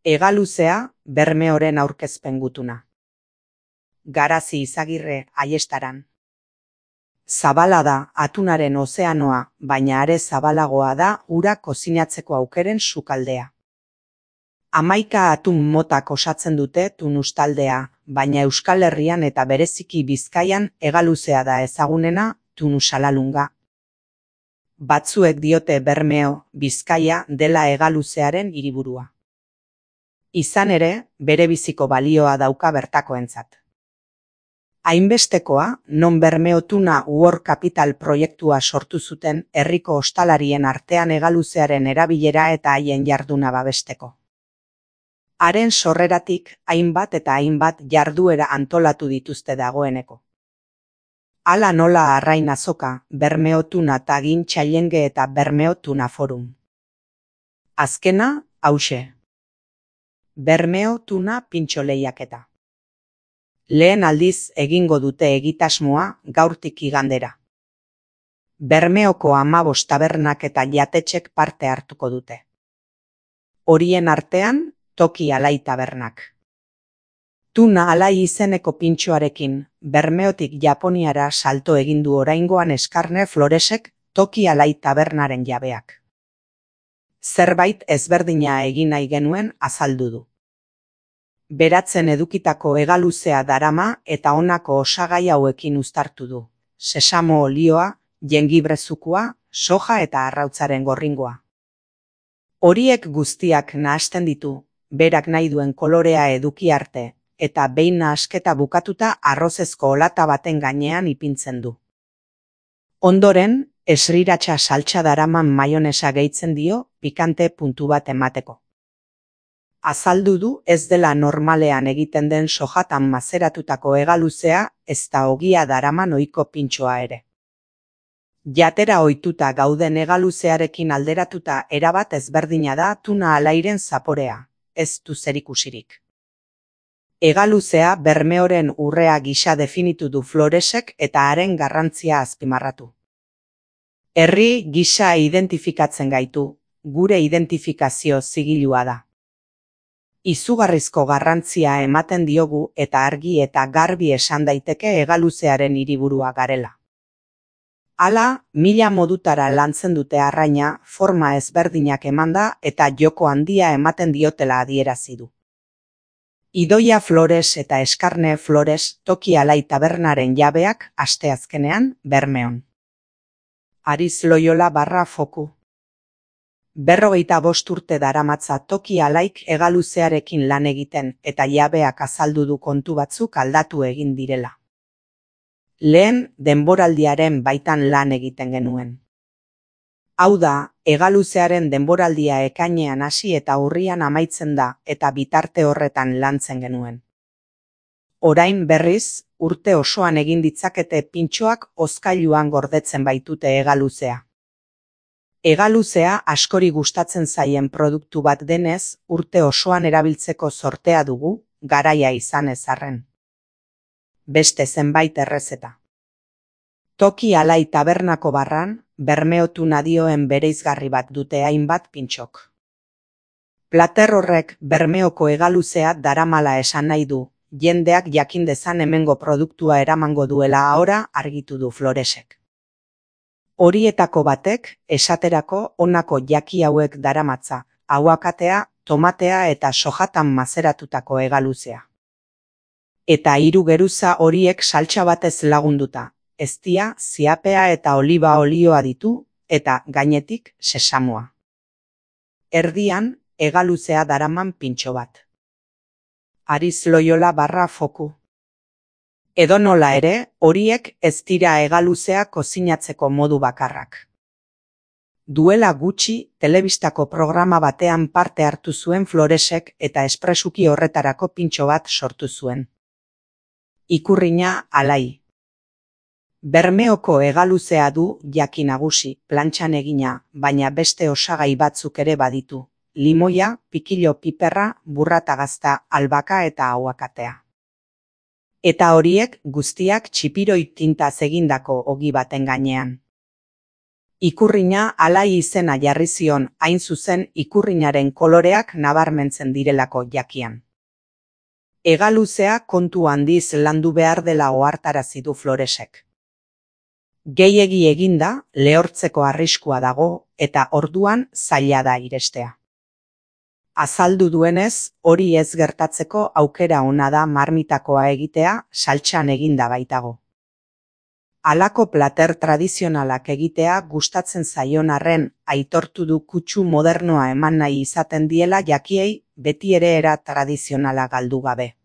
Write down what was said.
Hegaluzea, Bermeoren aurkezpen gutuna. Garazi Izagirre, Aiestaran. Zabala da atunaren ozeanoa, baina are zabalagoa da ura kozinatzeko aukeren sukaldea. 11 atun motak osatzen dute tunustaldea, baina Euskal Herrian eta bereziki Bizkaian hegaluzea da ezagunena, tunusalalunga. Batzuek diote Bermeo, Bizkaia dela hegaluzearen hiriburua. Izan ere, berebiziko balioa dauka bertakoentzat. Hainbestekoa, non Bermeo Tuna World Capital proiektua sortu zuten herriko ostalarien artean hegaluzearen erabilera eta haien jarduna babesteko. Haren sorreratik hainbat eta hainbat jarduera antolatu dituzte dagoeneko. Hala nola Arrain Azoka, Bermeo Tuna Tagin Txailenge eta Bermeo Tuna Forum. Azkena, hauxe. Bermeo Tuna pintxo lehiaketa. Lehen aldiz egingo dute egitasmoa gaurtik igandera. Bermeoko 15 tabernak eta jatetxek parte hartuko dute. Horien artean, Toki Alai tabernak. Tuna Alai izeneko pintxoarekin, Bermeotik Japoniara salto egin du oraingoan Eskarne Floresek Toki Alai tabernaren jabeak. Zerbait ezberdina egin nahi genuen azaldu du. Beratzen edukitako hegaluzea darama eta honako osagai hauekin uztartu du. Sesamo olioa, jengibrezukua, soja eta arrautzaren gorringoa. Horiek guztiak nahasten ditu, berak nahi duen kolorea eduki arte, eta behin nahasketa bukatuta arrozezko olata baten gainean ipintzen du. Ondoren, esriratxa saltsa daraman maionesa gehitzen dio, pikante puntu bat emateko. Azaldu du ez dela normalean egiten den sojatan mazeratutako hegaluzea ezta ogia daraman ohiko pintxoa ere. Jatera ohituta gauden hegaluzearekin alderatuta erabat ezberdina da Tuna Alairen zaporea, ez du zerikusirik. Hegaluzea Bermeoren urrea gisa definitu du Floresek eta haren garrantzia azpimarratu. Herri gisa identifikatzen gaitu, gure identifikazio zigilua da. Izugarrizko garrantzia ematen diogu eta argi eta garbi esan daiteke hegaluzearen hiriburua garela. Hala, 1000 modutara lantzen dute arraina, forma ezberdinak emanda eta joko handia ematen diotela adierazi du. Idoia Flores eta Eskarne Flores Toki Alai tabernaren jabeak asteazkenean Bermeon. Ariz Loyola /Foku. 45 urte daramatza Toki Alaik hegaluzearekin lan egiten eta jabeak azaldu du kontu batzuk aldatu egin direla. Lehen, denboraldiaren baitan lan egiten genuen. Hau da, hegaluzearen denboraldia ekainean hasi eta urrian amaitzen da eta bitarte horretan lantzen genuen. Orain berriz, urte osoan egin ditzakete pintxoak hozkailuan gordetzen baitute hegaluzea. Hegaluzea askori gustatzen zaien produktu bat denez, urte osoan erabiltzeko zortea dugu, garaia izan ez arren. Beste zenbait errezeta. Toki Alai tabernako barran, Bermeo Tuna dioen bereizgarri bat dute hainbat pintxok. Plater horrek Bermeoko hegaluzea daramala esan nahi du, jendeak jakin dezan hemengo produktua eramango duela ahora argitu du Floresek. Horietako batek, esaterako honako jaki hauek daramatza, aguakatea, tomatea eta sojatan mazeratutako hegaluzea. Eta 3 geruza horiek saltsa batez lagunduta, eztia, ziapea eta oliba olioa ditu, eta gainetik sesamoa. Erdian, hegaluzea daraman pintxo bat. Ariz Loyola /Foku. Edonola ere, horiek ez dira hegaluzea kozinatzeko modu bakarrak. Duela gutxi, telebistako programa batean parte hartu zuen Floresek eta espresuki horretarako pintxo bat sortu zuen. Ikurrina Alai. Bermeoko hegaluzea du jaki nagusi, plantxan egina, baina beste osagai batzuk ere baditu. Limoia, pikilo piperra, burrata gazta, albaka eta aguakatea. Eta horiek guztiak txipiroi tintaz egindako ogi baten gainean. Ikurrina alai izena jarri zion hain zuzen ikurrinaren koloreak nabarmentzen direlako jakian. Hegaluzea kontu handiz landu behar dela ohartarazi du Floresek. Gehiegi eginda, lehortzeko arriskua dago eta orduan zaila da irestea. Azaldu duenez, hori ez gertatzeko aukera ona da marmitakoa egitea saltsan eginda baitago. Halako plater tradizionalak egitea gustatzen zaion arren aitortu du kutsu modernoa eman nahi izaten diela jakiei beti ere era tradizionala galdu gabe.